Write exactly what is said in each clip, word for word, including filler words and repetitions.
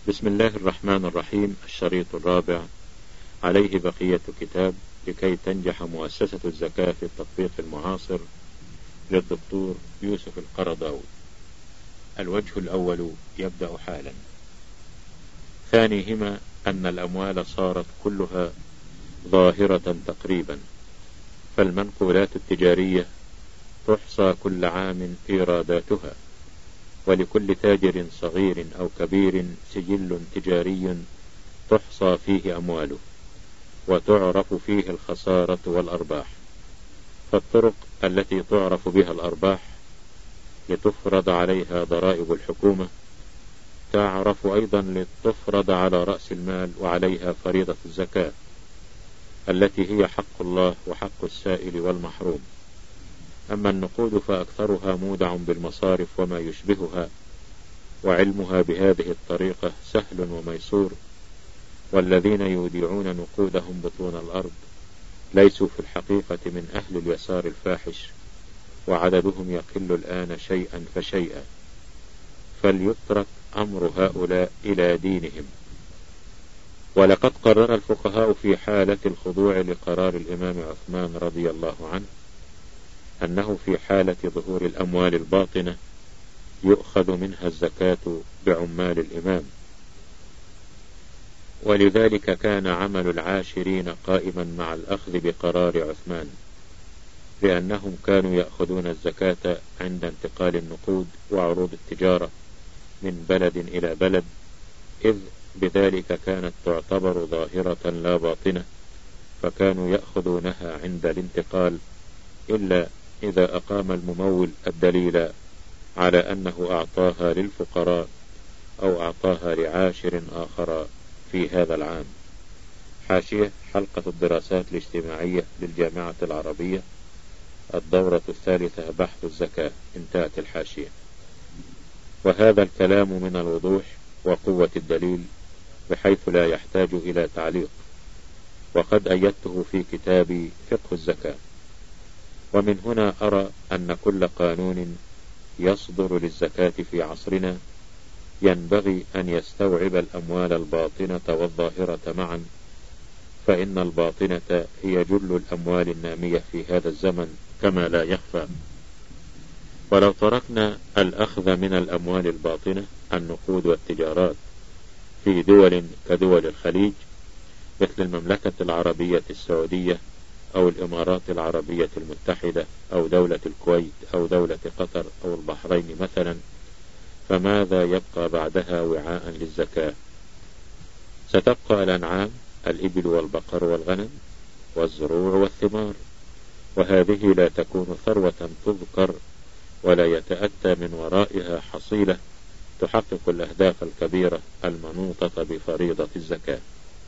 بسم الله الرحمن الرحيم. الشريط الرابع، عليه بقية كتاب لكي تنجح مؤسسة الزكاة في التطبيق المعاصر للدكتور يوسف القرضاوي. الوجه الأول يبدأ حالا. ثانيهما أن الأموال صارت كلها ظاهرة تقريبا، فالمنقولات التجارية تحصى كل عام إيراداتها، ولكل تاجر صغير أو كبير سجل تجاري تحصى فيه أمواله وتعرف فيه الخسارة والأرباح. فالطرق التي تعرف بها الأرباح لتفرض عليها ضرائب الحكومة تعرف أيضا لتفرض على رأس المال وعليها فريضة الزكاة التي هي حق الله وحق السائل والمحروم. أما النقود فأكثرها مودع بالمصارف وما يشبهها، وعلمها بهذه الطريقة سهل وميسور، والذين يودعون نقودهم بطون الأرض ليسوا في الحقيقة من أهل اليسار الفاحش، وعددهم يقل الآن شيئا فشيئا، فليترك أمر هؤلاء إلى دينهم. ولقد قرر الفقهاء في حالة الخضوع لقرار الإمام عثمان رضي الله عنه أنه في حالة ظهور الأموال الباطنة يؤخذ منها الزكاة بعمال الإمام، ولذلك كان عمل العاشرين قائما مع الأخذ بقرار عثمان، لأنهم كانوا يأخذون الزكاة عند انتقال النقود وعروض التجارة من بلد إلى بلد، إذ بذلك كانت تعتبر ظاهرة لا باطنة، فكانوا يأخذونها عند الانتقال، إلا إذا أقام الممول الدليل على أنه أعطاها للفقراء أو أعطاها لعاشر آخر في هذا العام. حاشية حلقة الدراسات الاجتماعية للجامعة العربية، الدورة الثالثة، بحث الزكاة. انتهت الحاشية. وهذا الكلام من الوضوح وقوة الدليل بحيث لا يحتاج إلى تعليق، وقد أيدته في كتابي فقه الزكاة. ومن هنا أرى أن كل قانون يصدر للزكاة في عصرنا ينبغي أن يستوعب الأموال الباطنة والظاهرة معا، فإن الباطنة هي جل الأموال النامية في هذا الزمن كما لا يخفى. ولو تركنا الأخذ من الأموال الباطنة النقود والتجارات في دول كدول الخليج مثل المملكة العربية السعودية أو الإمارات العربية المتحدة أو دولة الكويت أو دولة قطر أو البحرين مثلا، فماذا يبقى بعدها وعاء للزكاة؟ ستبقى الأنعام، الإبل والبقر والغنم والزروع والثمار، وهذه لا تكون ثروة تذكر ولا يتأتى من ورائها حصيلة تحقق الأهداف الكبيرة المنوطة بفريضة الزكاة.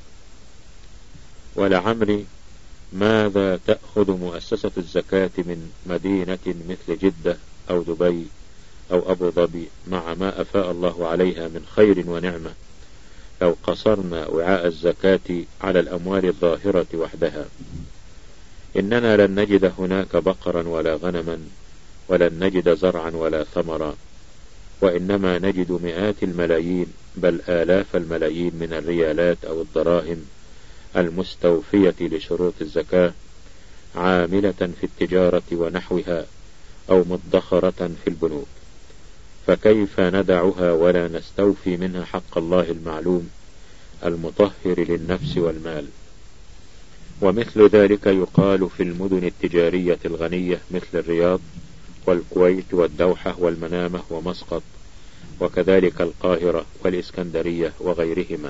ولعمري ماذا تأخذ مؤسسة الزكاة من مدينة مثل جدة أو دبي أو أبو ظبي مع ما أفاء الله عليها من خير ونعمة لو قصرنا وعاء الزكاة على الأموال الظاهرة وحدها؟ إننا لن نجد هناك بقرا ولا غنما، ولن نجد زرعا ولا ثمرا، وإنما نجد مئات الملايين بل آلاف الملايين من الريالات أو الدراهم المستوفية لشروط الزكاة عاملة في التجارة ونحوها أو مدخرة في البنوك، فكيف ندعها ولا نستوفي منها حق الله المعلوم المطهر للنفس والمال؟ ومثل ذلك يقال في المدن التجارية الغنية مثل الرياض والكويت والدوحة والمنامة ومسقط، وكذلك القاهرة والإسكندرية وغيرهما.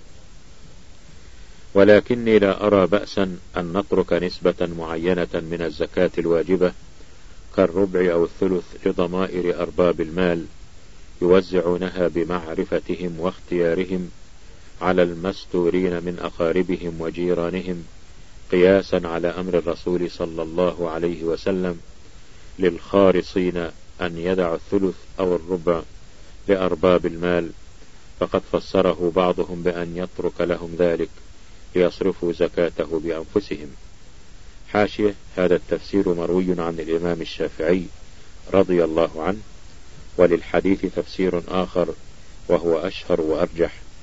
ولكني لا أرى بأسا أن نترك نسبة معينة من الزكاة الواجبة كالربع أو الثلث لضمائر أرباب المال يوزعونها بمعرفتهم واختيارهم على المستورين من أقاربهم وجيرانهم، قياسا على أمر الرسول صلى الله عليه وسلم للخارصين أن يدعوا الثلث أو الربع لأرباب المال، فقد فسره بعضهم بأن يترك لهم ذلك ليصرفوا زكاته بأنفسهم. حاشية هذا التفسير مروي عن الإمام الشافعي رضي الله عنه، وللحديث تفسير آخر وهو أشهر وأرجح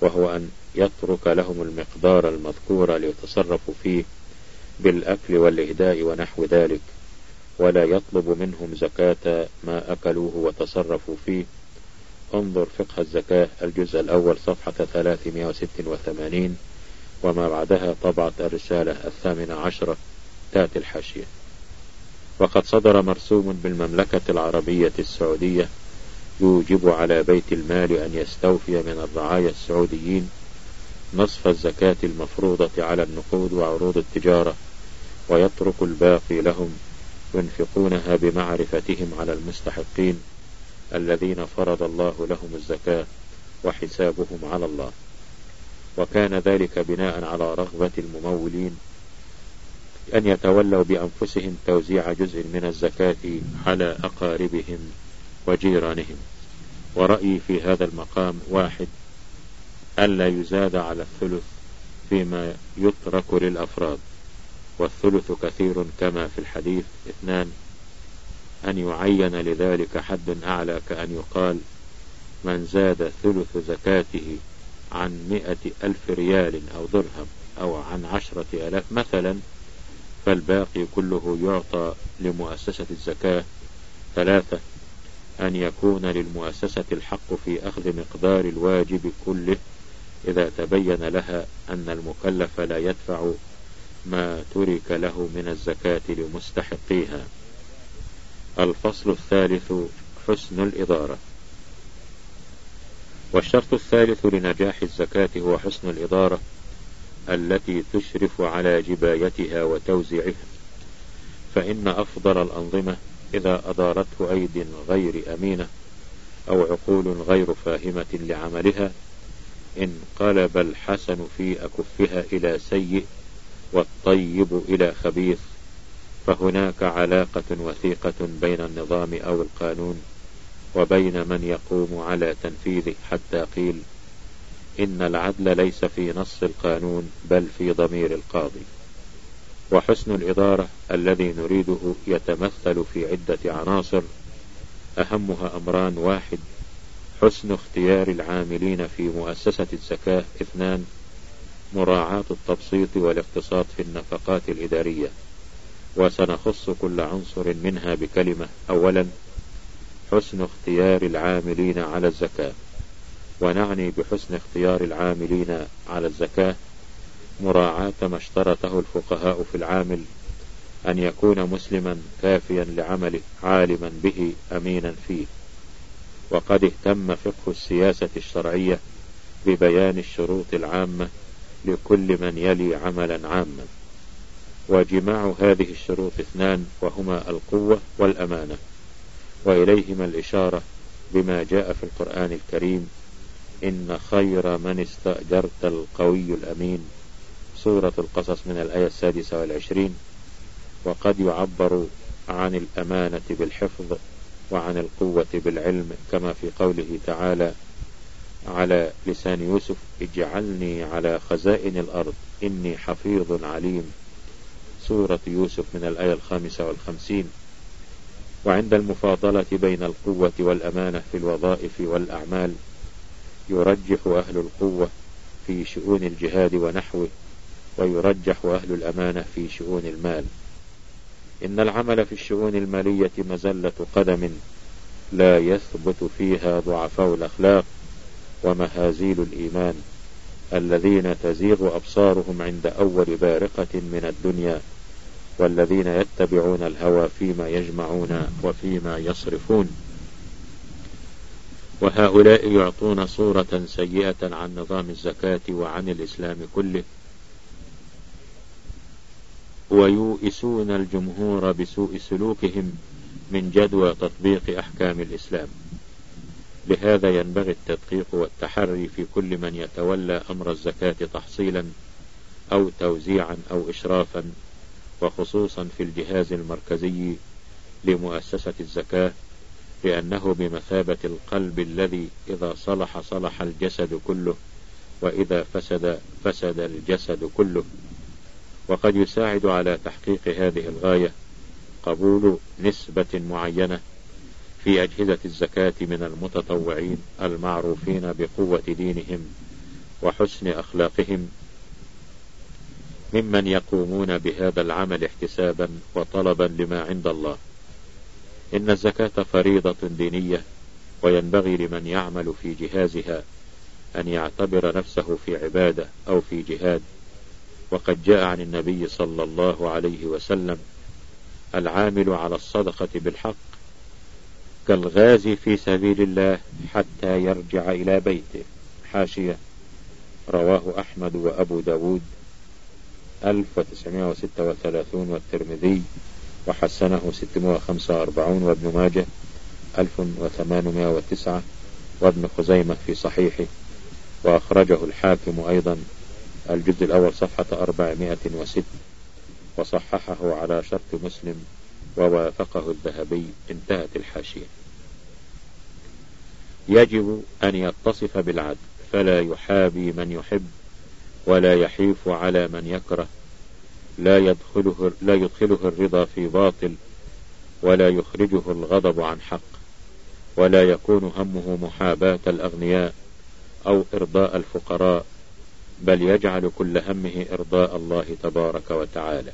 وهو أن يترك لهم المقدار المذكور ليتصرفوا فيه بالأكل والإهداء ونحو ذلك، ولا يطلب منهم زكاة ما أكلوه وتصرفوا فيه. انظر فقه الزكاة الجزء الأول صفحة ثلاثمائة وستة وثمانين، وما بعدها طبعة الرسالة الثامنة عشرة تأتي الحاشية. وقد صدر مرسوم بالمملكة العربية السعودية يوجب على بيت المال أن يستوفي من الرعايا السعوديين نصف الزكاة المفروضة على النقود وعروض التجارة، ويترك الباقي لهم ينفقونها بمعرفتهم على المستحقين الذين فرض الله لهم الزكاة وحسابهم على الله. وكان ذلك بناء على رغبة الممولين أن يتولوا بأنفسهم توزيع جزء من الزكاة على أقاربهم وجيرانهم. ورأيي في هذا المقام: واحد، ألا يزاد على الثلث فيما يترك للأفراد، والثلث كثير كما في الحديث. اثنان، أن يعين لذلك حد أعلى، كأن يقال: من زاد ثلث زكاته عن مئة ألف ريال أو درهم أو عن عشرة ألاف مثلا فالباقي كله يعطى لمؤسسة الزكاة. ثلاثة، أن يكون للمؤسسة الحق في أخذ مقدار الواجب كله إذا تبين لها أن المكلف لا يدفع ما ترك له من الزكاة لمستحقيها. الفصل الثالث: حسن الإدارة. والشرط الثالث لنجاح الزكاة هو حسن الإدارة التي تشرف على جبايتها وتوزيعها، فإن أفضل الأنظمة إذا أدارته أيد غير أمينة أو عقول غير فاهمة لعملها انقلب الحسن في أكفها إلى سيء والطيب إلى خبيث، فهناك علاقة وثيقة بين النظام أو القانون وبين من يقوم على تنفيذه، حتى قيل: إن العدل ليس في نص القانون بل في ضمير القاضي. وحسن الإدارة الذي نريده يتمثل في عدة عناصر، أهمها أمران: واحد، حسن اختيار العاملين في مؤسسة الزكاة. اثنان، مراعاة التبسيط والاقتصاد في النفقات الإدارية. وسنخص كل عنصر منها بكلمة. أولا، حسن اختيار العاملين على الزكاة. ونعني بحسن اختيار العاملين على الزكاة مراعاة ما اشترطه الفقهاء في العامل: أن يكون مسلما كافيا لعمله عالما به أمينا فيه. وقد اهتم فقه السياسة الشرعية ببيان الشروط العامة لكل من يلي عملا عاما. وجماع هذه الشروط اثنان، وهما القوة والأمانة، وإليهما الإشارة بما جاء في القرآن الكريم: إن خير من استأجرت القوي الأمين، سورة القصص من الآية السادسة والعشرين. وقد يعبر عن الأمانة بالحفظ وعن القوة بالعلم، كما في قوله تعالى على لسان يوسف: اجعلني على خزائن الأرض إني حفيظ عليم، سورة يوسف من الآية الخامسة والخمسين. وعند المفاضلة بين القوة والأمانة في الوظائف والأعمال يرجح أهل القوة في شؤون الجهاد ونحوه، ويرجح أهل الأمانة في شؤون المال. إن العمل في الشؤون المالية مزلة قدم لا يثبت فيها ضعفاء الأخلاق ومهازيل الإيمان، الذين تزيغ أبصارهم عند أول بارقة من الدنيا، والذين يتبعون الهوى فيما يجمعون وفيما يصرفون. وهؤلاء يعطون صورة سيئة عن نظام الزكاة وعن الإسلام كله، ويؤسون الجمهور بسوء سلوكهم من جدوى تطبيق أحكام الإسلام. لهذا ينبغي التدقيق والتحري في كل من يتولى أمر الزكاة تحصيلا أو توزيعا أو إشرافا، وخصوصا في الجهاز المركزي لمؤسسة الزكاة، لأنه بمثابة القلب الذي إذا صلح صلح الجسد كله، وإذا فسد فسد الجسد كله. وقد يساعد على تحقيق هذه الغاية قبول نسبة معينة في أجهزة الزكاة من المتطوعين المعروفين بقوة دينهم وحسن أخلاقهم ممن يقومون بهذا العمل احتسابا وطلبا لما عند الله. إن الزكاة فريضة دينية، وينبغي لمن يعمل في جهازها أن يعتبر نفسه في عبادة أو في جهاد. وقد جاء عن النبي صلى الله عليه وسلم: العامل على الصدقة بالحق كالغازي في سبيل الله حتى يرجع إلى بيته. حاشية: رواه أحمد وأبو داود ألف وتسعمائة وستة وثلاثين والترمذي وحسنه ستمائة وخمسة وأربعين وابن ماجه ألف وثمانمائة وتسعة وابن خزيمة في صحيحه، وأخرجه الحاكم أيضا الجزء الأول صفحة أربعمائة وستة، وصححه على شرط مسلم ووافقه الذهبي. انتهت الحاشية. يجب أن يتصف بالعدل، فلا يحابي من يحب ولا يحيف على من يكره، لا يدخله, لا يدخله الرضا في باطل، ولا يخرجه الغضب عن حق، ولا يكون همه محاباة الأغنياء أو إرضاء الفقراء، بل يجعل كل همه إرضاء الله تبارك وتعالى.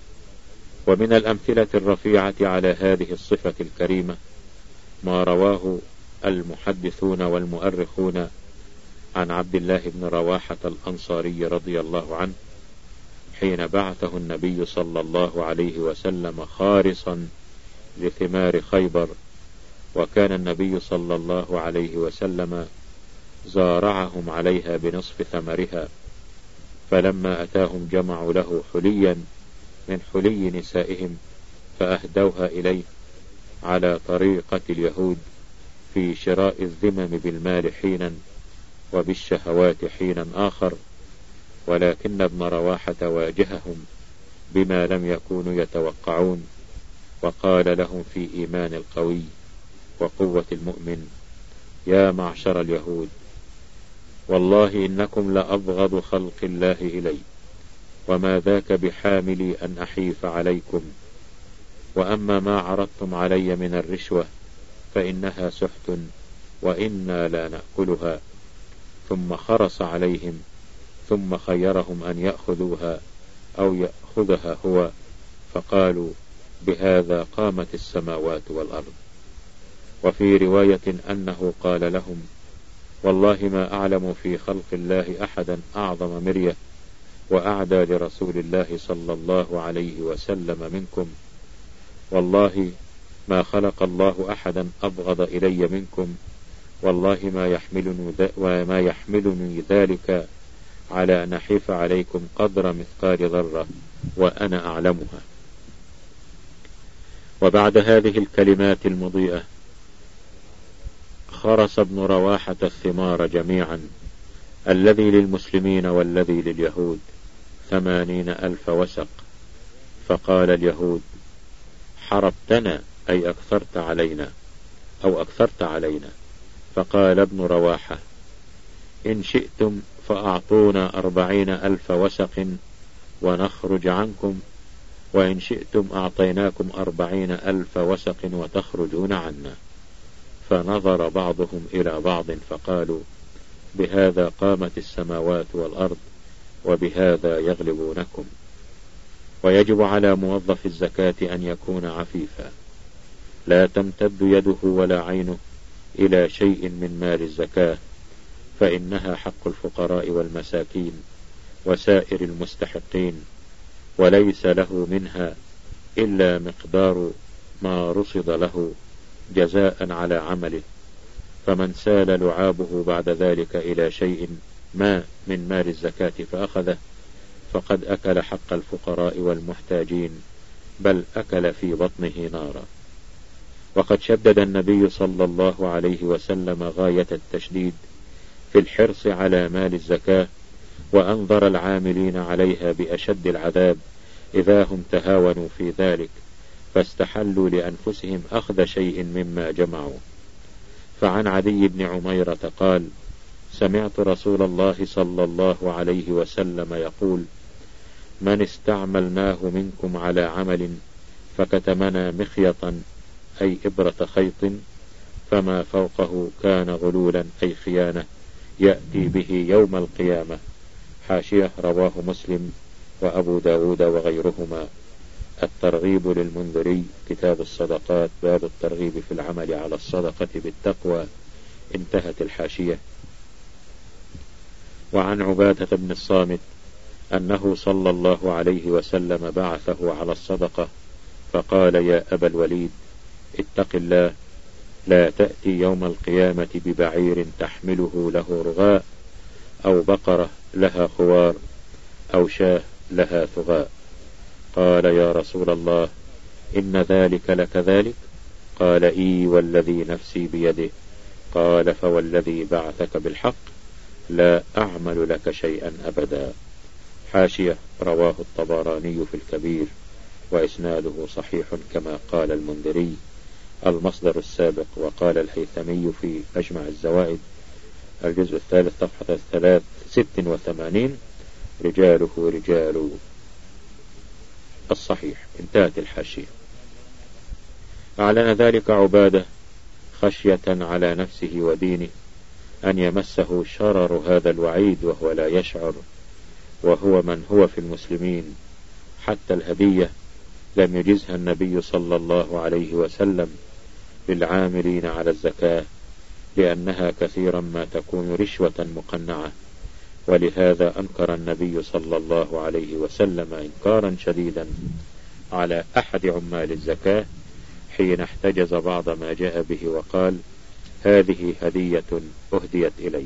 ومن الأمثلة الرفيعة على هذه الصفة الكريمة ما رواه المحدثون والمؤرخون عن عبد الله بن رواحة الأنصاري رضي الله عنه حين بعثه النبي صلى الله عليه وسلم خارصا لثمار خيبر، وكان النبي صلى الله عليه وسلم زارعهم عليها بنصف ثمرها، فلما أتاهم جمعوا له حليا من حلي نسائهم فأهدوها إليه على طريقة اليهود في شراء الذمم بالمال حينا وبالشهوات حينا آخر، ولكن ابن رواحة واجههم بما لم يكونوا يتوقعون، وقال لهم في إيمان القوي وقوة المؤمن: يا معشر اليهود، والله إنكم لأبغض خلق الله إلي، وما ذاك بحاملي أن أحيف عليكم، وأما ما عرضتم علي من الرشوة فإنها سحت وإنا لا نأكلها. ثم خرص عليهم ثم خيرهم أن يأخذوها أو يأخذها هو، فقالوا: بهذا قامت السماوات والأرض. وفي رواية أنه قال لهم: والله ما أعلم في خلق الله أحدا أعظم مرية وأعدى لرسول الله صلى الله عليه وسلم منكم، والله ما خلق الله أحدا أبغض إلي منكم، والله ما يحملني, وما يحملني ذلك على أن أحيف عليكم قدر مثقال ذرة وأنا أعلمها. وبعد هذه الكلمات المضيئة خرس ابن رواحة الثمار جميعا، الذي للمسلمين والذي لليهود، ثمانين ألف وسق. فقال اليهود: حربتنا، أي أكثرت علينا أو أكثرت علينا. فقال ابن رواحة: إن شئتم فأعطونا أربعين ألف وسق ونخرج عنكم، وإن شئتم أعطيناكم أربعين ألف وسق وتخرجون عنا. فنظر بعضهم إلى بعض فقالوا: بهذا قامت السماوات والأرض وبهذا يغلبونكم. ويجب على موظف الزكاة أن يكون عفيفا، لا تمتد يده ولا عينه إلى شيء من مال الزكاة، فإنها حق الفقراء والمساكين وسائر المستحقين، وليس له منها إلا مقدار ما رصد له جزاء على عمله، فمن سال لعابه بعد ذلك إلى شيء ما من مال الزكاة فأخذه فقد أكل حق الفقراء والمحتاجين، بل أكل في بطنه نارا. وقد شدد النبي صلى الله عليه وسلم غاية التشديد في الحرص على مال الزكاة، وأنظر العاملين عليها بأشد العذاب إذا هم تهاونوا في ذلك فاستحلوا لأنفسهم أخذ شيء مما جمعوا. فعن عدي بن عميرة قال: سمعت رسول الله صلى الله عليه وسلم يقول: من استعملناه منكم على عمل فكتمنا مخيطا، أي إبرة خيط، فما فوقه كان غلولا أي خيانة، يأتي به يوم القيامة. حاشية رواه مسلم وأبو داود وغيرهما. الترغيب للمنذري كتاب الصدقات باب الترغيب في العمل على الصدقة بالتقوى. انتهت الحاشية. وعن عبادة بن الصامت أنه صلى الله عليه وسلم بعثه على الصدقة فقال يا أبا الوليد اتق الله لا تأتي يوم القيامة ببعير تحمله له رغاء أو بقرة لها خوار أو شاه لها ثغاء. قال يا رسول الله إن ذلك لكذلك؟ قال إي والذي نفسي بيده. قال فوالذي بعثك بالحق لا أعمل لك شيئا أبدا. حاشية رواه الطبراني في الكبير وإسناده صحيح كما قال المنذري المصدر السابق. وقال الهيثمي في مجمع الزوائد الجزء الثالث صفحة ثلاث ست وثمانين رجاله رجال الصحيح. انتهت الحاشية. أعلن ذلك عبادة خشية على نفسه ودينه أن يمسه شرر هذا الوعيد وهو لا يشعر، وهو من هو في المسلمين. حتى الهدية لم يجزها النبي صلى الله عليه وسلم للعاملين على الزكاة لأنها كثيرا ما تكون رشوة مقنعة، ولهذا أنكر النبي صلى الله عليه وسلم إنكارا شديدا على أحد عمال الزكاة حين احتجز بعض ما جاء به وقال هذه هدية أهديت إلي.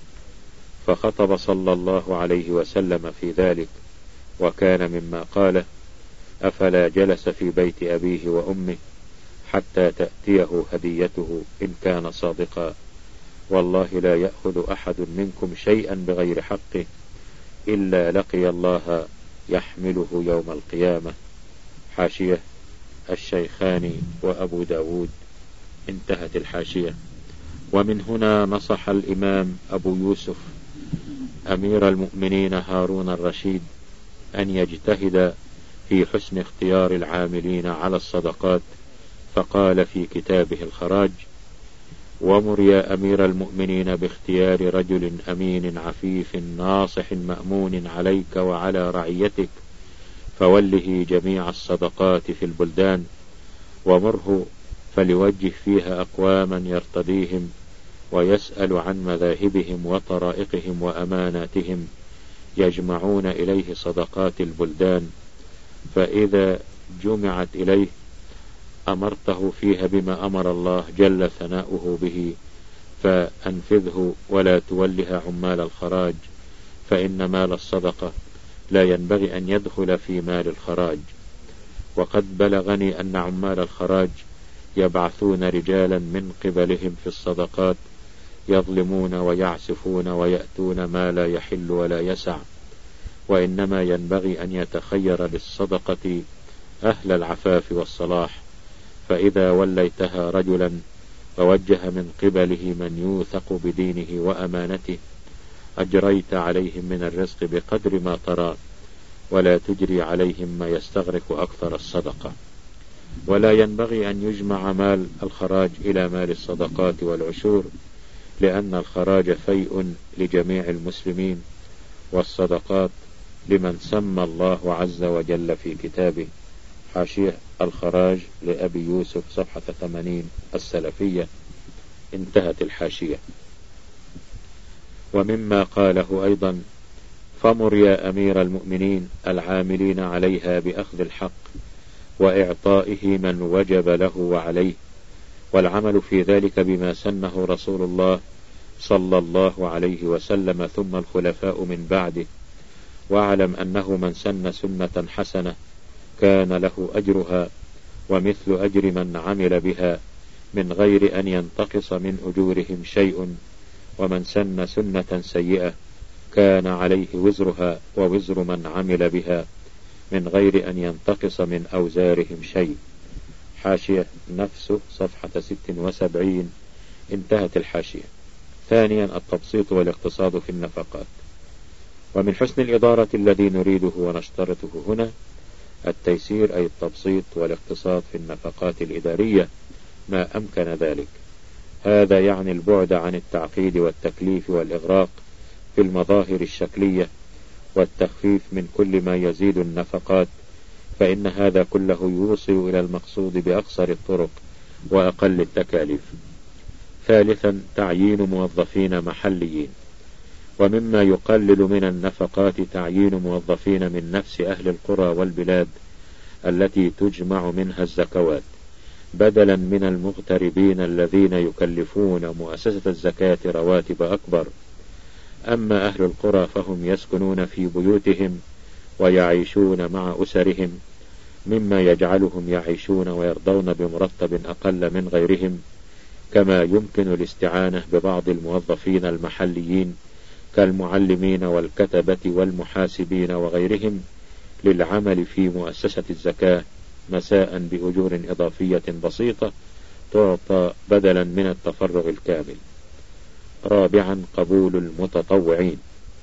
فخطب صلى الله عليه وسلم في ذلك وكان مما قال أفلا جلس في بيت أبيه وأمه حتى تأتيه هديته إن كان صادقا والله لا يأخذ أحد منكم شيئا بغير حقه إلا لقي الله يحمله يوم القيامة. حاشية الشيخان وأبو داود. انتهت الحاشية. ومن هنا نصح الإمام أبو يوسف أمير المؤمنين هارون الرشيد أن يجتهد في حسن اختيار العاملين على الصدقات، فقال في كتابه الخراج ومر يا أمير المؤمنين باختيار رجل أمين عفيف ناصح مأمون عليك وعلى رعيتك، فوله جميع الصدقات في البلدان، ومره فليوجه فيها أقواما يرتضيهم ويسأل عن مذاهبهم وطرائقهم وأماناتهم يجمعون إليه صدقات البلدان، فإذا جمعت إليه أمرته فيها بما أمر الله جل ثناؤه به، فأنفذه ولا تولها عمال الخراج، فإن مال الصدقة لا ينبغي أن يدخل في مال الخراج. وقد بلغني أن عمال الخراج يبعثون رجالا من قبلهم في الصدقات يظلمون ويعسفون ويأتون ما لا يحل ولا يسع، وإنما ينبغي أن يتخير للصدقة أهل العفاف والصلاح، فإذا وليتها رجلا ووجه من قبله من يوثق بدينه وأمانته أجريت عليهم من الرزق بقدر ما ترى، ولا تجري عليهم ما يستغرق أكثر الصدقة. ولا ينبغي أن يجمع مال الخراج إلى مال الصدقات والعشور، لأن الخراج فيء لجميع المسلمين، والصدقات لمن سمى الله عز وجل في كتابه. حاشية الخراج لأبي يوسف صفحة ثمانين السلفية. انتهت الحاشية. ومما قاله أيضا فمر يا أمير المؤمنين العاملين عليها بأخذ الحق وإعطائه من وجب له وعليه، والعمل في ذلك بما سنه رسول الله صلى الله عليه وسلم ثم الخلفاء من بعده. واعلم أنه من سن سنة حسنة كان له أجرها ومثل أجر من عمل بها من غير أن ينتقص من أجورهم شيء، ومن سن سنة سيئة كان عليه وزرها ووزر من عمل بها من غير أن ينتقص من أوزارهم شيء. حاشية نفسه صفحة ست وسبعين. انتهت الحاشية. ثانيا التبسيط والاقتصاد في النفقات. ومن حسن الإدارة الذي نريده ونشترطه هنا التيسير أي التبسيط والاقتصاد في النفقات الإدارية ما أمكن ذلك، هذا يعني البعد عن التعقيد والتكليف والإغراق في المظاهر الشكلية والتخفيف من كل ما يزيد النفقات، فإن هذا كله يوصل إلى المقصود بأقصر الطرق وأقل التكاليف. ثالثا تعيين موظفين محليين. ومما يقلل من النفقات تعيين موظفين من نفس أهل القرى والبلاد التي تجمع منها الزكوات، بدلا من المغتربين الذين يكلفون مؤسسة الزكاة رواتب أكبر. أما أهل القرى فهم يسكنون في بيوتهم ويعيشون مع أسرهم، مما يجعلهم يعيشون ويرضون بمرتب أقل من غيرهم، كما يمكن الاستعانة ببعض الموظفين المحليين كالمعلمين والكتبة والمحاسبين وغيرهم للعمل في مؤسسة الزكاة مساء بأجور إضافية بسيطة تعطى بدلا من التفرغ الكامل. رابعا قبول المتطوعين.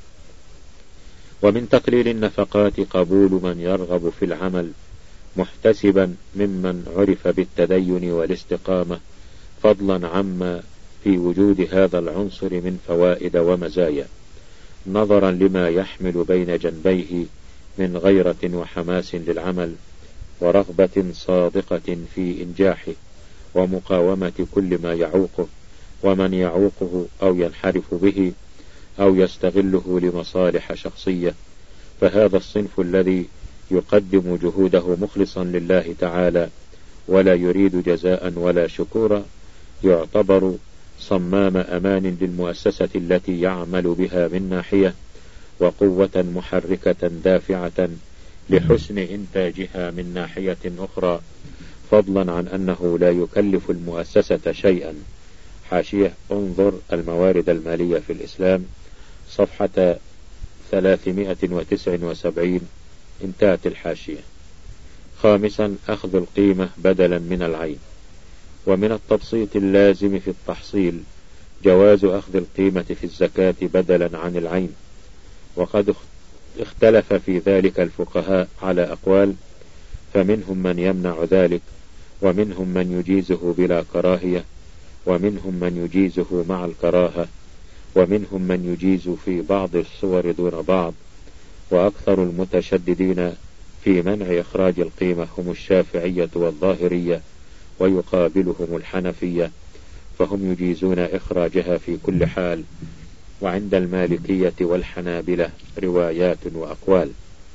ومن تقليل النفقات قبول من يرغب في العمل محتسبا ممن عرف بالتدين والاستقامة، فضلا عما في وجود هذا العنصر من فوائد ومزايا، نظرا لما يحمل بين جنبيه من غيرة وحماس للعمل ورغبة صادقة في إنجاحه ومقاومة كل ما يعوقه ومن يعوقه أو ينحرف به أو يستغله لمصالح شخصية. فهذا الصنف الذي يقدم جهوده مخلصا لله تعالى ولا يريد جزاء ولا شكورا يعتبر صمام أمان للمؤسسة التي يعمل بها من ناحية، وقوة محركة دافعة لحسن إنتاجها من ناحية أخرى، فضلا عن أنه لا يكلف المؤسسة شيئا. حاشية انظر الموارد المالية في الإسلام صفحة ثلاثمائة وتسعة وسبعين، انتهت الحاشية. خامسا أخذ القيمة بدلا من العين. ومن التبسيط اللازم في التحصيل جواز أخذ القيمة في الزكاة بدلا عن العين، وقد اختلف في ذلك الفقهاء على أقوال، فمنهم من يمنع ذلك، ومنهم من يجيزه بلا كراهية، ومنهم من يجيزه مع الكراهة، ومنهم من يجيز في بعض الصور دون بعض. وأكثر المتشددين في منع إخراج القيمة هم الشافعية والظاهرية، ويقابلهم الحنفية، فهم يجيزون إخراجها في كل حال. وعند المالكية والحنابلة روايات وأقوال.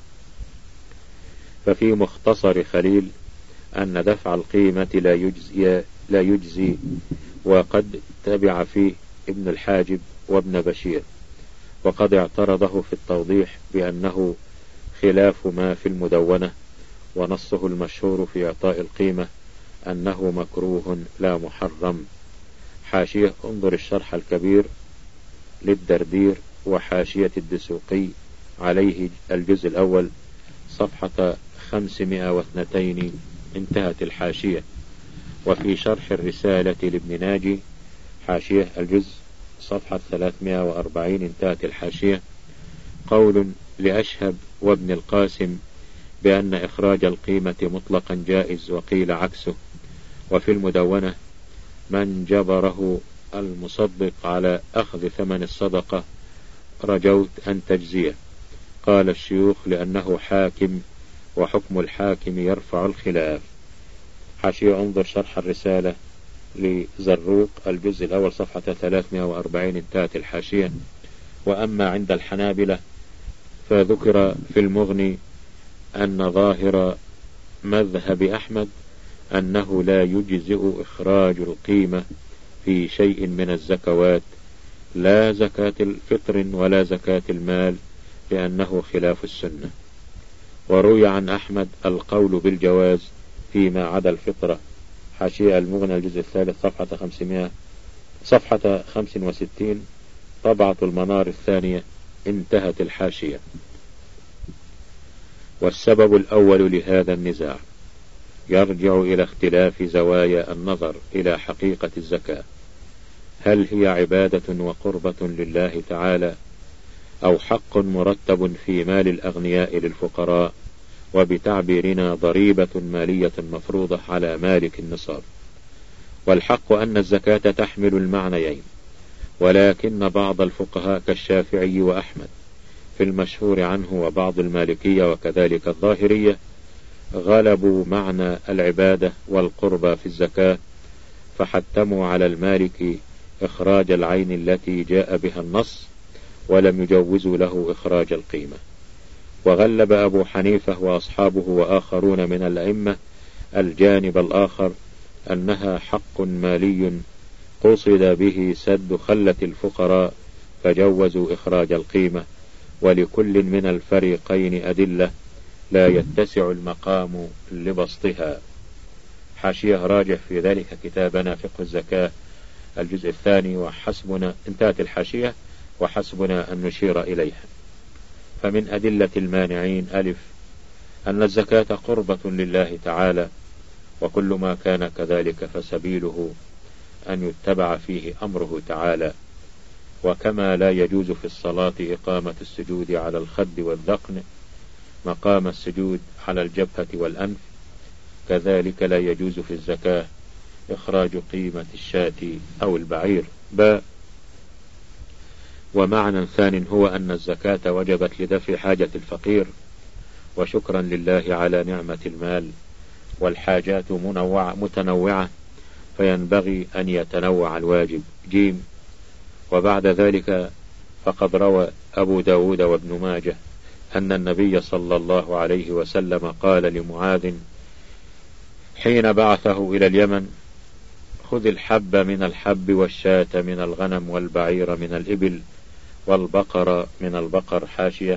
ففي مختصر خليل أن دفع القيمة لا يجزي, لا يجزي وقد تبع فيه ابن الحاجب وابن بشير، وقد اعترضه في التوضيح بأنه خلاف ما في المدونة، ونصه المشهور في إعطاء القيمة أنه مكروه لا محرم. حاشية انظر الشرح الكبير للدردير وحاشية الدسوقي عليه الجزء الأول صفحة خمسمائة واثنين، انتهت الحاشية. وفي شرح الرسالة لابن ناجي حاشية الجزء صفحة ثلاثمائة وأربعين، انتهت الحاشية. قول لأشهب وابن القاسم بأن إخراج القيمة مطلقا جائز، وقيل عكسه. وفي المدونة من جبره المصدق على أخذ ثمن الصدقة رجوت أن تجزيه. قال الشيوخ لأنه حاكم، وحكم الحاكم يرفع الخلاف. حاشية انظر شرح الرسالة لزروق الجزء الأول صفحة ثلاثمائة وأربعين، انتهت الحاشية. وأما عند الحنابلة فذكر في المغني أن ظاهر مذهب أحمد أنه لا يجزئ إخراج القيمة في شيء من الزكوات، لا زكاة الفطر ولا زكاة المال، لأنه خلاف السنة. وروي عن أحمد القول بالجواز فيما عدا الفطرة. حاشية المغنى الجزء الثالث صفحة خمسمائة صفحة خمس وستين، طبعة المنار الثانية، انتهت الحاشية. والسبب الأول لهذا النزاع يرجع إلى اختلاف زوايا النظر إلى حقيقة الزكاة، هل هي عبادة وقربة لله تعالى، أو حق مرتب في مال الأغنياء للفقراء، وبتعبيرنا ضريبة مالية مفروضة على مالك النصاب. والحق أن الزكاة تحمل المعنيين، ولكن بعض الفقهاء كالشافعي وأحمد في المشهور عنه وبعض المالكية وكذلك الظاهرية غلبوا معنى العبادة والقربى في الزكاة، فحتموا على المالك إخراج العين التي جاء بها النص، ولم يجوزوا له إخراج القيمة. وغلب أبو حنيفة وأصحابه وآخرون من الأئمة الجانب الآخر، أنها حق مالي قصد به سد خلة الفقراء، فجوزوا إخراج القيمة، ولكل من الفريقين أدلة لا يتسع المقام لبسطها. حاشية راجع في ذلك كتابنا فقه الزكاة الجزء الثاني، وحسبنا انتهت الحاشية وحسبنا أن نشير إليها. فمن أدلة المانعين: ألف، أن الزكاة قربة لله تعالى، وكل ما كان كذلك فسبيله أن يتبع فيه أمره تعالى، وكما لا يجوز في الصلاة إقامة السجود على الخد والذقن مقام السجود على الجبهة والأنف، كذلك لا يجوز في الزكاة إخراج قيمة الشاة أو البعير. باء. ومعنى ثان هو أن الزكاة وجبت لدفع حاجة الفقير وشكرا لله على نعمة المال، والحاجات منوعة متنوعة فينبغي أن يتنوع الواجب. جيم. وبعد ذلك فقد روى أبو داود وابن ماجه أن النبي صلى الله عليه وسلم قال لمعاذ حين بعثه إلى اليمن: خذ الحب من الحب والشاة من الغنم والبعير من الإبل والبقر من البقر. حاشية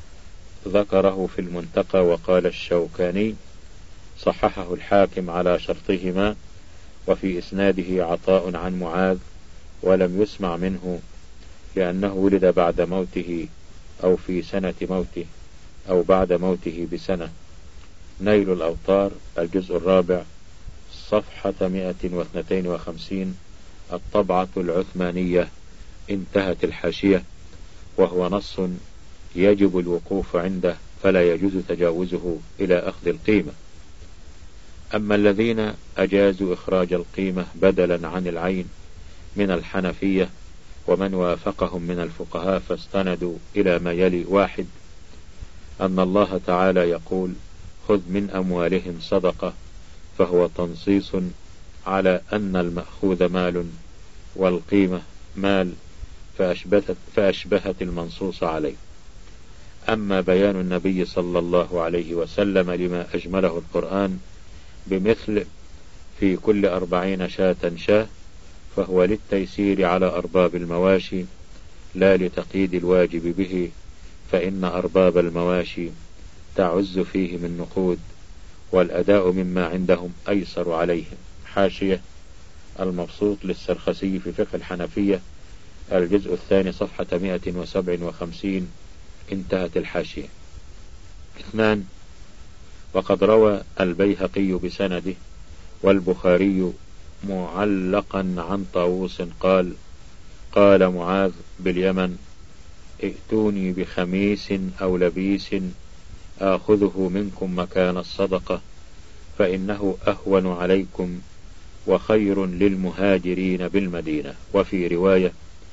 ذكره في المنتقى. وقال الشوكاني صححه الحاكم على شرطهما، وفي إسناده عطاء عن معاذ ولم يسمع منه لأنه ولد بعد موته أو في سنة موته أو بعد موته بسنة. نيل الأوطار الجزء الرابع صفحة مئة واثنين وخمسين، الطبعة العثمانية. انتهت الحاشية. وهو نص يجب الوقوف عنده، فلا يجوز تجاوزه إلى أخذ القيمة. أما الذين أجازوا إخراج القيمة بدلا عن العين من الحنفية ومن وافقهم من الفقهاء فاستندوا إلى ما يلي: واحد، أن الله تعالى يقول: خذ من أموالهم صدقة، فهو تنصيص على أن المأخوذ مال والقيمة مال، فأشبهت, فأشبهت المنصوص عليه. أما بيان النبي صلى الله عليه وسلم لما أجمله القرآن بمثل في كل أربعين شاة شاه، فهو للتيسير على أرباب المواشي لا لتقييد الواجب به، فإن أرباب المواشي تعز فيه من نقود، والأداء مما عندهم أيسر عليهم. حاشية المبسوط للسرخسي في فقه الحنفية الجزء الثاني صفحة مئة وسبع وخمسين. انتهت الحاشية. اثنان، وقد روى البيهقي بسنده والبخاري معلقا عن طاووس قال: قال معاذ باليمن: ائتوني بخميس أو لبيس آخذه منكم مكان الصدقة، فإنه أهون عليكم وخير للمهاجرين بالمدينة. وفي رواية: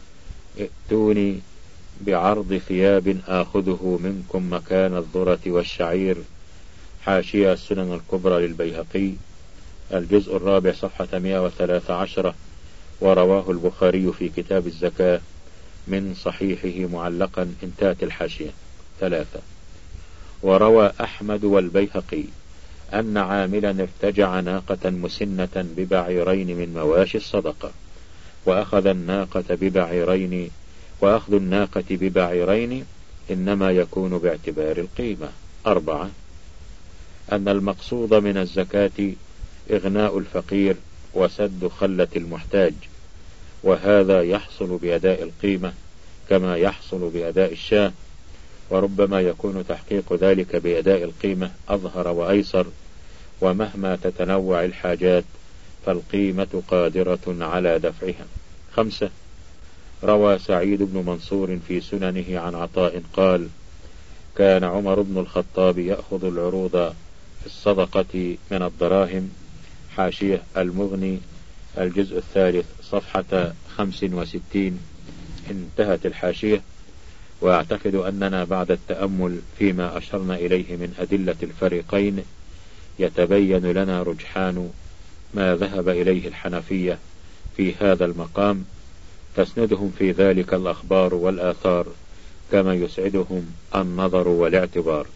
ائتوني بعرض ثياب آخذه منكم مكان الذرة والشعير. حاشية السنن الكبرى للبيهقي الجزء الرابع صفحة مئة وثلاث عشر، ورواه البخاري في كتاب الزكاة من صحيحه معلقا. انتهت الحاشية. ثلاثة، وروى أحمد والبيهقي أن عاملا ارتجع ناقة مسنة ببعيرين من مواشي الصدقة، وأخذ الناقة ببعيرين وأخذ الناقة ببعيرين إنما يكون باعتبار القيمة. أربعة، أن المقصود من الزكاة إغناء الفقير وسد خلة المحتاج، وهذا يحصل بأداء القيمة كما يحصل بأداء الشاة، وربما يكون تحقيق ذلك بأداء القيمة أظهر وأيسر، ومهما تتنوع الحاجات فالقيمة قادرة على دفعها. خمسة، روى سعيد بن منصور في سننه عن عطاء قال: كان عمر بن الخطاب يأخذ العروض في الصدقة من الدراهم. حاشية المغني الجزء الثالث صفحة خمس وستين انتهت الحاشية. وأعتقد أننا بعد التأمل فيما أشرنا إليه من أدلة الفريقين يتبين لنا رجحان ما ذهب إليه الحنفية في هذا المقام، تسندهم في ذلك الأخبار والآثار كما يسعدهم النظر والاعتبار.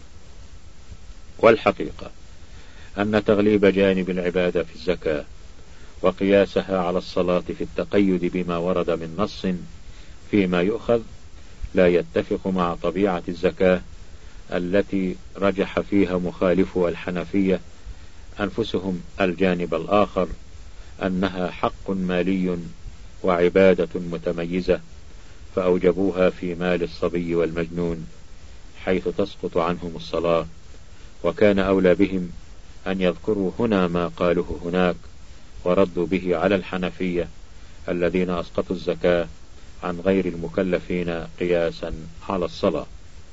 والحقيقة أن تغليب جانب العبادة في الزكاة وقياسها على الصلاة في التقيد بما ورد من نص فيما يؤخذ لا يتفق مع طبيعة الزكاة التي رجح فيها مخالفو الحنفية أنفسهم الجانب الآخر أنها حق مالي وعبادة متميزة، فأوجبوها في مال الصبي والمجنون حيث تسقط عنهم الصلاة، وكان أولى بهم أن يذكروا هنا ما قاله هناك وردوا به على الحنفية الذين أسقطوا الزكاة عن غير المكلفين قياسا على الصلاة.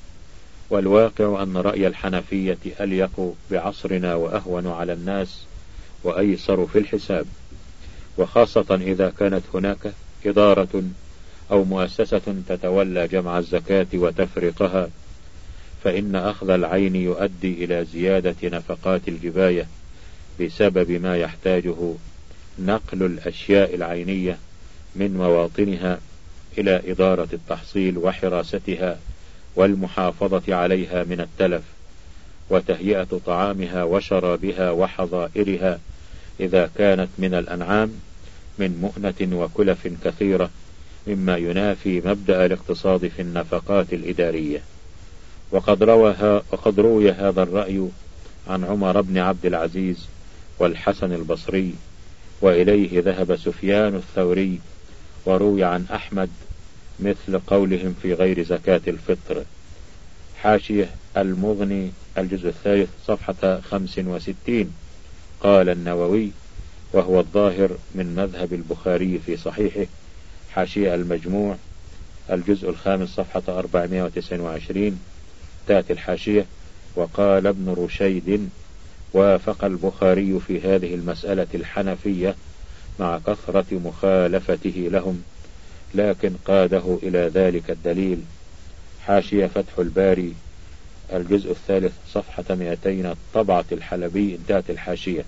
والواقع أن رأي الحنفية أليق بعصرنا وأهون على الناس وأيسر في الحساب، وخاصة إذا كانت هناك إدارة أو مؤسسة تتولى جمع الزكاة وتفريقها، فإن أخذ العين يؤدي إلى زيادة نفقات الجباية بسبب ما يحتاجه نقل الأشياء العينية من مواطنها إلى إدارة التحصيل وحراستها والمحافظة عليها من التلف، وتهيئة طعامها وشرابها وحظائرها إذا كانت من الأنعام من مؤنة وكلف كثيرة، مما ينافي مبدأ الاقتصاد في النفقات الإدارية. وقد روى, وقد روي هذا الرأي عن عمر بن عبد العزيز والحسن البصري، وإليه ذهب سفيان الثوري، وروي عن أحمد مثل قولهم في غير زكاة الفطر. حاشية المغني الجزء الثالث صفحة خمس وستين. قال النووي وهو الظاهر من مذهب البخاري في صحيحه. حاشية المجموع الجزء الخامس صفحة أربعمائة وتسعة وعشرين. تأتي الحاشية وقال ابن رشيد وافق البخاري في هذه المسألة الحنفية مع كثرة مخالفته لهم، لكن قاده إلى ذلك الدليل. حاشية فتح الباري الجزء الثالث صفحة مئتين طبعة الحلبي. انتهت الحاشية.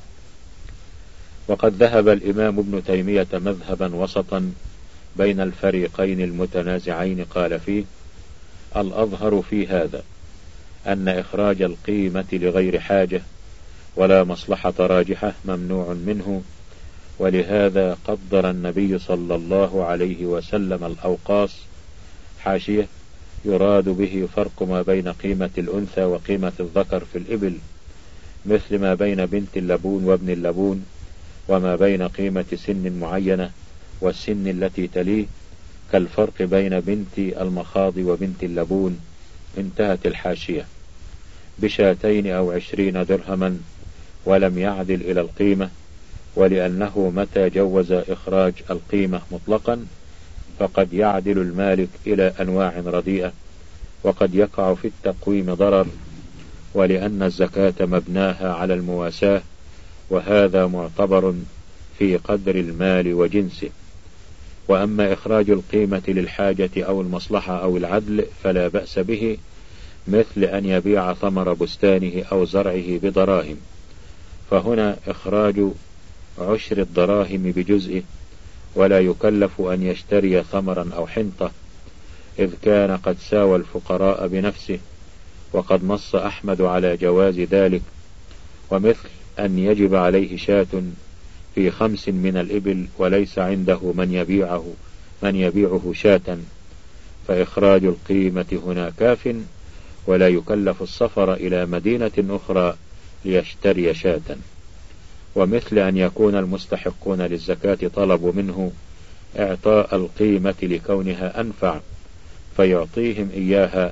وقد ذهب الإمام ابن تيمية مذهبا وسطا بين الفريقين المتنازعين، قال فيه: الأظهر في هذا أن إخراج القيمة لغير حاجة ولا مصلحة راجحة ممنوع منه، ولهذا قدر النبي صلى الله عليه وسلم الأوقاص. حاشية يراد به فرق ما بين قيمة الأنثى وقيمة الذكر في الإبل، مثل ما بين بنت اللبون وابن اللبون، وما بين قيمة سن معينة والسن التي تليه، كالفرق بين بنت المخاض وبنت اللبون. انتهت الحاشية. بشاتين أو عشرين درهما، ولم يعدل إلى القيمة، ولأنه متى جوز إخراج القيمة مطلقا فقد يعدل المالك إلى أنواع رديئة، وقد يقع في التقويم ضرر، ولأن الزكاة مبناها على المواساة، وهذا معتبر في قدر المال وجنسه. وأما إخراج القيمة للحاجة أو المصلحة أو العدل فلا بأس به، مثل أن يبيع ثمر بستانه أو زرعه بدراهم، فهنا إخراج عشر الدراهم بجزئه، ولا يكلف أن يشتري ثمرا أو حنطة، إذ كان قد ساوى الفقراء بنفسه، وقد نص أحمد على جواز ذلك. ومثل أن يجب عليه شاة في خمس من الإبل وليس عنده من يبيعه من يبيعه شاة، فإخراج القيمة هنا كاف، ولا يكلف السفر إلى مدينة أخرى ليشتري شاة. ومثل أن يكون المستحقون للزكاة طلبوا منه إعطاء القيمة لكونها أنفع فيعطيهم إياها،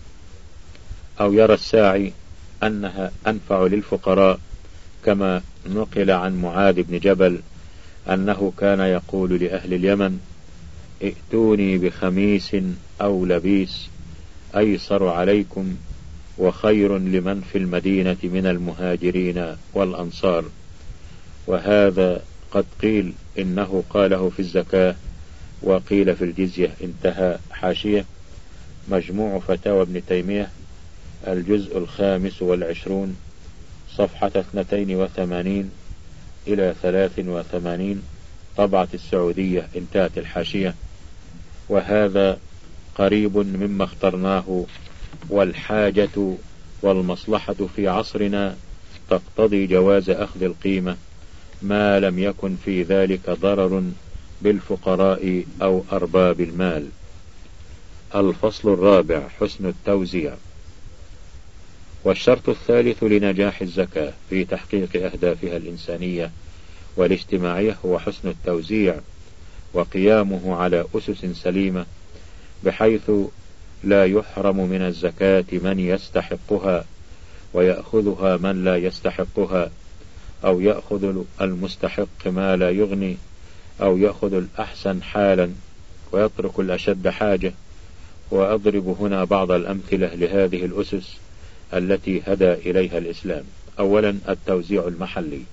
أو يرى الساعي أنها أنفع للفقراء، كما نقل عن معاذ بن جبل أنه كان يقول لأهل اليمن: ائتوني بخميس أو لبيس أيسر عليكم وخير لمن في المدينة من المهاجرين والأنصار. وهذا قد قيل إنه قاله في الزكاة وقيل في الجزية. انتهى. حاشية مجموع فتاوى ابن تيمية الجزء الخامس والعشرون صفحة اثنتين وثمانين إلى ثلاث وثمانين طبعة السعودية. انتهت الحاشية. وهذا قريب مما اخترناه، والحاجة والمصلحة في عصرنا تقتضي جواز أخذ القيمة ما لم يكن في ذلك ضرر بالفقراء أو أرباب المال. الفصل الرابع: حسن التوزيع. والشرط الثالث لنجاح الزكاة في تحقيق أهدافها الإنسانية والاجتماعية هو حسن التوزيع، وقيامه على أسس سليمة بحيث لا يحرم من الزكاة من يستحقها ويأخذها من لا يستحقها، أو يأخذ المستحق ما لا يغني، أو يأخذ الأحسن حالا ويترك الأشد حاجة. وأضرب هنا بعض الأمثلة لهذه الأسس التي هدى إليها الإسلام. أولا التوزيع المحلي.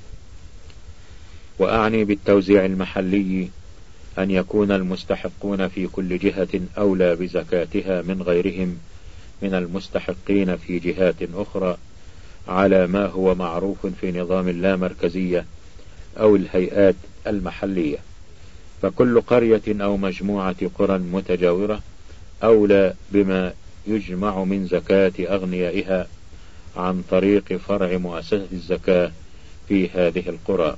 وأعني بالتوزيع المحلي أن يكون المستحقون في كل جهة أولى بزكاتها من غيرهم من المستحقين في جهات أخرى على ما هو معروف في نظام اللامركزية أو الهيئات المحلية. فكل قرية أو مجموعة قرى متجاورة أولى بما يجمع من زكاة أغنيائها عن طريق فرع مؤسسة الزكاة في هذه القرى،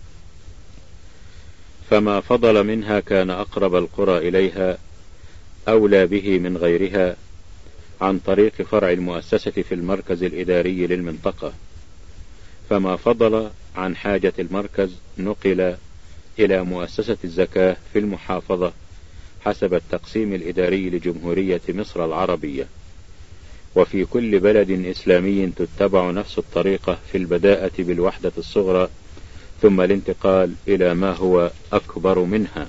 فما فضل منها كان أقرب القرى إليها أولى به من غيرها عن طريق فرع المؤسسة في المركز الإداري للمنطقة. فما فضل عن حاجة المركز نقل إلى مؤسسة الزكاة في المحافظة حسب التقسيم الإداري لجمهورية مصر العربية. وفي كل بلد إسلامي تتبع نفس الطريقة في البداءة بالوحدة الصغرى ثم الانتقال إلى ما هو أكبر منها.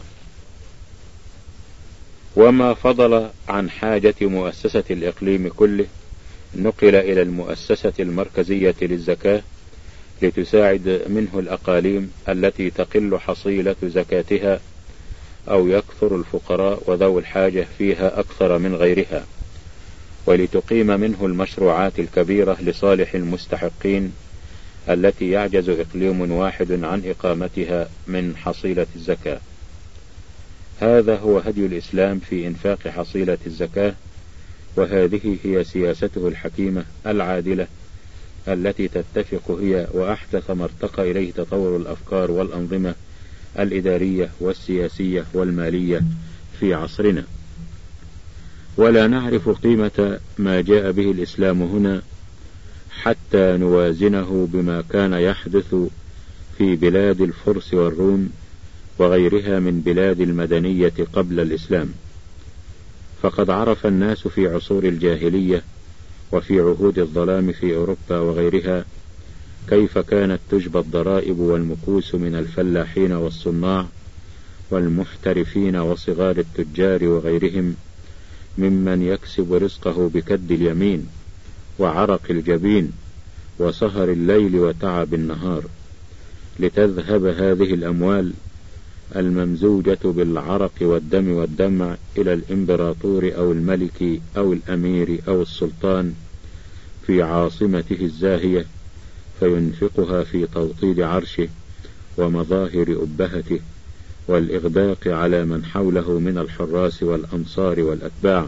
وما فضل عن حاجة مؤسسة الإقليم كله نقل إلى المؤسسة المركزية للزكاة لتساعد منه الأقاليم التي تقل حصيلة زكاتها أو يكثر الفقراء وذوي الحاجة فيها أكثر من غيرها، ولتقيم منه المشروعات الكبيرة لصالح المستحقين التي يعجز إقليم واحد عن إقامتها من حصيلة الزكاة. هذا هو هدي الإسلام في إنفاق حصيلة الزكاة، وهذه هي سياسته الحكيمة العادلة التي تتفق هي وأحدث ما ارتقى إليه تطور الأفكار والأنظمة الإدارية والسياسية والمالية في عصرنا. ولا نعرف قيمة ما جاء به الإسلام هنا حتى نوازنه بما كان يحدث في بلاد الفرس والروم وغيرها من بلاد المدنية قبل الإسلام. فقد عرف الناس في عصور الجاهلية وفي عهود الظلام في أوروبا وغيرها كيف كانت تجبى الضرائب والمكوس من الفلاحين والصناع والمحترفين وصغار التجار وغيرهم ممن يكسب رزقه بكد اليمين وعرق الجبين وسهر الليل وتعب النهار، لتذهب هذه الأموال الممزوجة بالعرق والدم والدمع إلى الإمبراطور أو الملك أو الأمير أو السلطان في عاصمته الزاهية، فينفقها في توطيد عرشه ومظاهر أبهته والإغداق على من حوله من الحراس والأنصار والأتباع.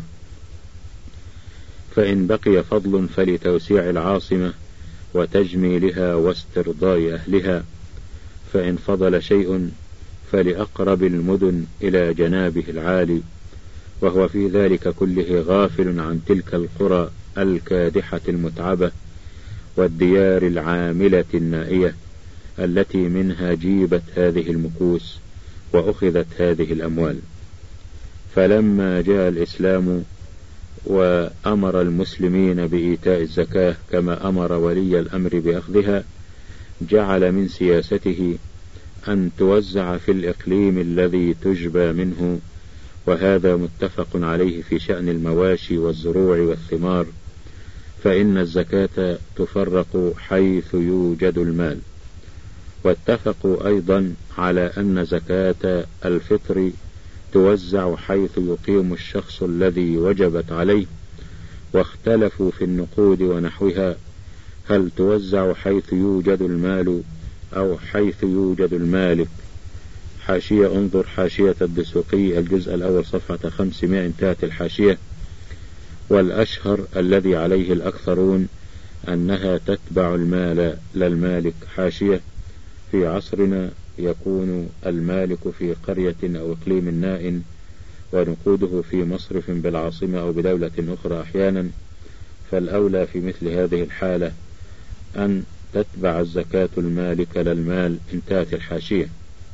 فإن بقي فضل فلتوسيع العاصمة وتجميلها واسترضاء أهلها، فإن فضل شيء فلأقرب المدن إلى جنابه العالي، وهو في ذلك كله غافل عن تلك القرى الكادحة المتعبة والديار العاملة النائية التي منها جيبت هذه المكوس وأخذت هذه الأموال. فلما جاء الإسلام وأمر المسلمين بإيتاء الزكاة كما أمر ولي الأمر بأخذها، جعل من سياسته أن توزع في الإقليم الذي تجبى منه، وهذا متفق عليه في شأن المواشي والزروع والثمار، فإن الزكاة تفرق حيث يوجد المال. واتفقوا أيضا على أن زكاة الفطر توزع حيث يقيم الشخص الذي وجبت عليه، واختلفوا في النقود ونحوها، هل توزع حيث يوجد المال أو حيث يوجد المالك. حاشية انظر حاشية الدسوقي الجزء الأول صفحة خمسمائة، انتهت الحاشية. والأشهر الذي عليه الأكثرون أنها تتبع المال لا المالك. حاشية: في عصرنا يكون المالك في قرية أو إقليم نائٍ، ونقوده في مصرف بالعاصمة أو بدولة أخرى أحيانا، فالأولى في مثل هذه الحالة أن تتبع الزكاة المالك لا المال. انتهت الحاشية.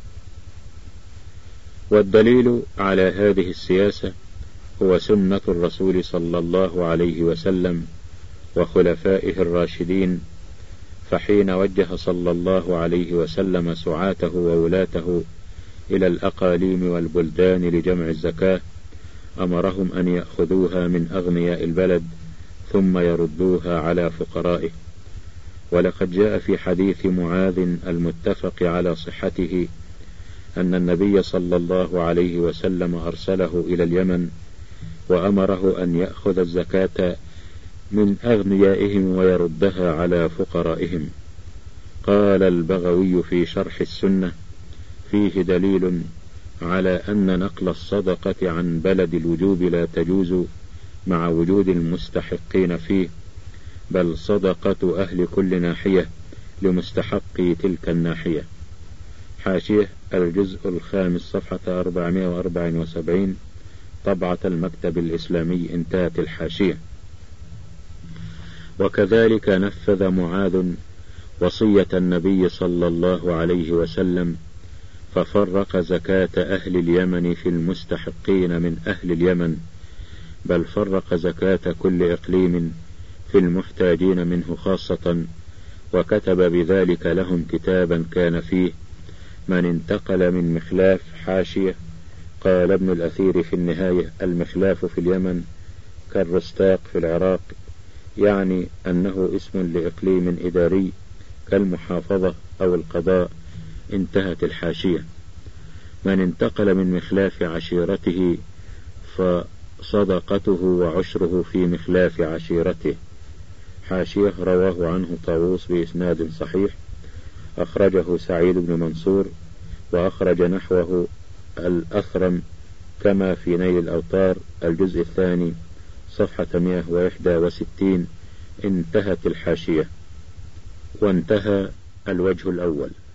والدليل على هذه السياسة هو سنة الرسول صلى الله عليه وسلم وخلفائه الراشدين، فحين وجه صلى الله عليه وسلم سعاته وولاته إلى الأقاليم والبلدان لجمع الزكاة أمرهم أن يأخذوها من أغنياء البلد ثم يردوها على فقرائه. ولقد جاء في حديث معاذ المتفق على صحته أن النبي صلى الله عليه وسلم أرسله إلى اليمن وأمره أن يأخذ الزكاة من أغنيائهم ويردها على فقرائهم. قال البغوي في شرح السنة: فيه دليل على أن نقل الصدقة عن بلد الوجوب لا تجوز مع وجود المستحقين فيه، بل صدقة أهل كل ناحية لمستحقي تلك الناحية. حاشية: الجزء الخامس صفحة أربعمائة وأربعة وسبعين، طبعة المكتب الإسلامي. انتهت الحاشية. وكذلك نفذ معاذ وصية النبي صلى الله عليه وسلم، ففرق زكاة أهل اليمن في المستحقين من أهل اليمن، بل فرق زكاة كل إقليم في المحتاجين منه خاصة، وكتب بذلك لهم كتابا كان فيه: من انتقل من مخلاف. حاشية: قال ابن الأثير في النهاية: المخلاف في اليمن كالرستاق في العراق، يعني أنه اسم لإقليم إداري كالمحافظة أو القضاء. انتهت الحاشية. من انتقل من مخلاف عشيرته فصدقته وعشره في مخلاف عشيرته. حاشية: رواه عنه طاووس بإسناد صحيح، أخرجه سعيد بن منصور، وأخرج نحوه الأثرم كما في نيل الأوطار الجزء الثاني صفحة مئة وواحد وستين. انتهت الحاشية. وانتهى الوجه الأول.